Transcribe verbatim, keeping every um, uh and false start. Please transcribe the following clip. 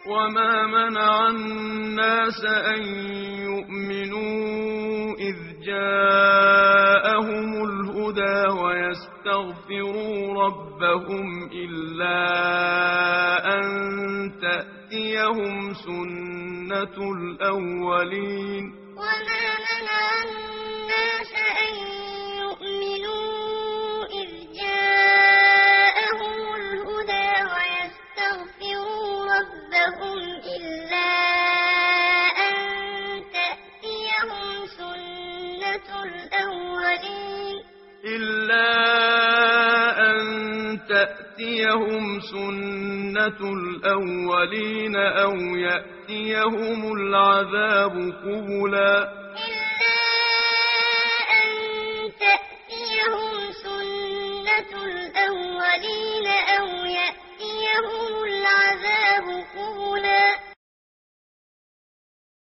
وما منع الناس أن يؤمنوا إذ جاءهم الهدى ويستغفروا ربهم إلا أن تأتيهم سنة الأولين وما منع الناس أن يؤمنوا إذ جاءهم الهدى ويستغفروا ربهم إلا أن تأتيهم سنة الأولين إلا أن تأتيهم سنة الأولين أو يأتيهم العذاب قبلا إلا أن تأتيهم سنة الأولين أو يأتيهم العذاب قبلا